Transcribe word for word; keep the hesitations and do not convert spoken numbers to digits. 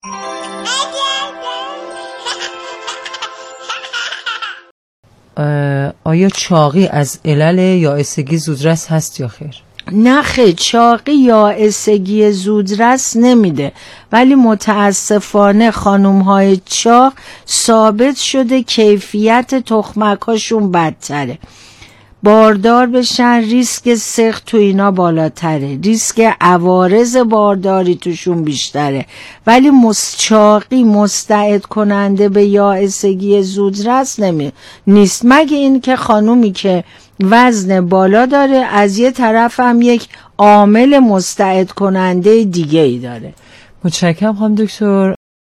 آیا چاقی از علل یائسگی زودرس هست یا خیر؟ نه خیر، چاقی یائسگی زودرس نمیده، ولی متاسفانه خانوم‌های چاق ثابت شده کیفیت تخمک‌هاشون بدتره، باردار بشن، ریسک سقط تو اینا بالاتره، ریسک عوارض بارداری توشون بیشتره، ولی مسچاقی مستعد کننده به یائسگی زودرس نمی نیست، مگه این که خانومی که وزن بالا داره از یه طرف هم یک عامل مستعد کننده دیگه ای داره. متشکرم خانم دکتر.